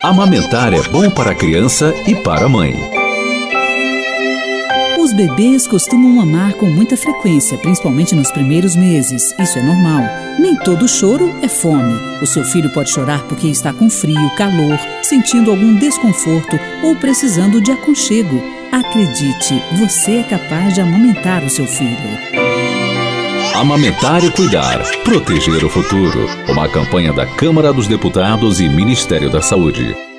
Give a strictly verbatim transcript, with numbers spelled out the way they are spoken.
Amamentar é bom para a criança e para a mãe. Os bebês costumam mamar com muita frequência, principalmente nos primeiros meses. Isso é normal. Nem todo choro é fome. O seu filho pode chorar porque está com frio, calor, sentindo algum desconforto ou precisando de aconchego. Acredite, você é capaz de amamentar o seu filho. Amamentar e cuidar, proteger o futuro. Uma campanha da Câmara dos Deputados e Ministério da Saúde.